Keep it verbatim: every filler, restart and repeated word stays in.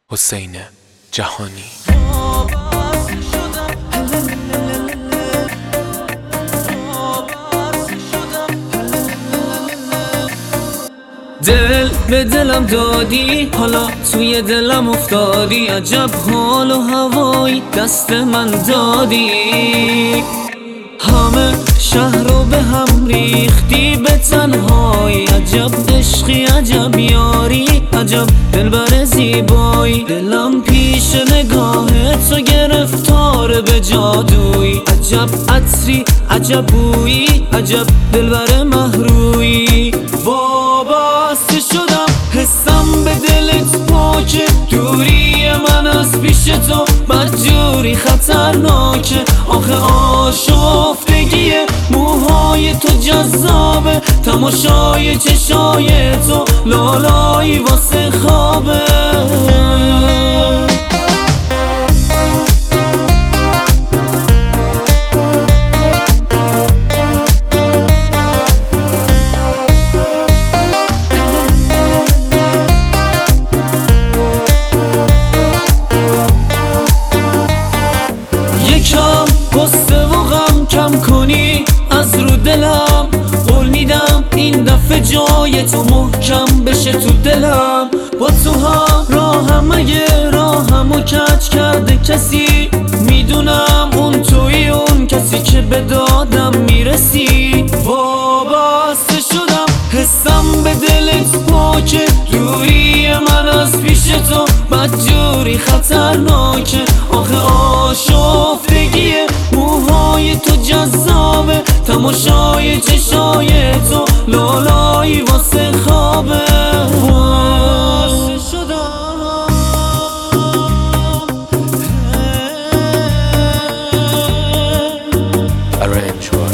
حسین جهانی. دل به دلم دادی، حالا توی دلم افتادی. عجب حال و هوایی دست من دادی. همه شهر رو به هم ریختی به تنهایی. عجب عشقی، عجب یاری، عجب دلبر زیبایی. دلم پیش نگاه تو گرفتار به جادویی. عجب عطری، عجب بویی، عجب دلبر مهرویی. وابسته شدم حسم به دلت پاکه. دوری من از پیش تو بدجوری خطرناکه. آخه آشفتگی موهای تو جذابه. تماشای چشای تو لالایی واسه خوابه. یکم قصه و غم کم کنی از رو دلم. قول میدم این دفعه جای تو محکم بشه تو دلم. با تو هم راهم اگه راهمو کج کرده کسی. میدونم اون توی اون کسی که به دادم میرسی. وابسته شدم حسم به دلت پاکه. دوری من از پیش تو بدجوری خطرناکه. آخه آشفتگی موهای تو جذابه. تماشای چشای تو لالایی واسه خوابه. واسه شدم Arranged